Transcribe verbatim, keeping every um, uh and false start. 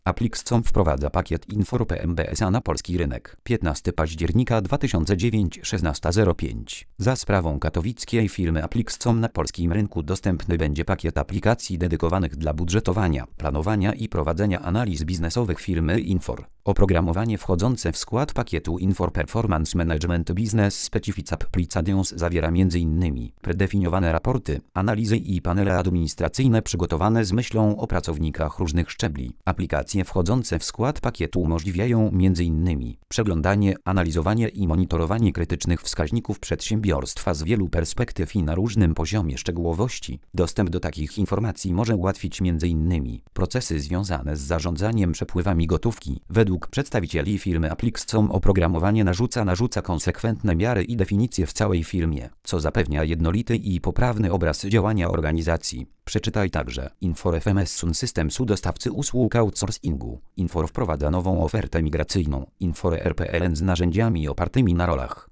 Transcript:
Aplixcom wprowadza pakiet Infor P M B S A na polski rynek. piętnastego października dwa tysiące dziewiątego, szesnasta zero pięć. Za sprawą katowickiej firmy Aplixcom na polskim rynku dostępny będzie pakiet aplikacji dedykowanych dla budżetowania, planowania i prowadzenia analiz biznesowych firmy Infor. Oprogramowanie wchodzące w skład pakietu Infor Performance Management Business Specific Applications zawiera m.in. predefiniowane raporty, analizy i panele administracyjne przygotowane z myślą o pracownikach różnych szczebli. Aplikacje wchodzące w skład pakietu umożliwiają m.in. przeglądanie, analizowanie i monitorowanie krytycznych wskaźników przedsiębiorstwa z wielu perspektyw i na różnym poziomie szczegółowości. Dostęp do takich informacji może ułatwić m.in. procesy związane z zarządzaniem przepływami gotówki. Według przedstawicieli firmy Aplixcom oprogramowanie narzuca narzuca konsekwentne miary i definicje w całej firmie, co zapewnia jednolity i poprawny obraz działania organizacji. Przeczytaj także: Infor F M S Sun System Su dostawcy usług outsourcingu. Infor wprowadza nową ofertę migracyjną. Infor R P L N z narzędziami opartymi na rolach.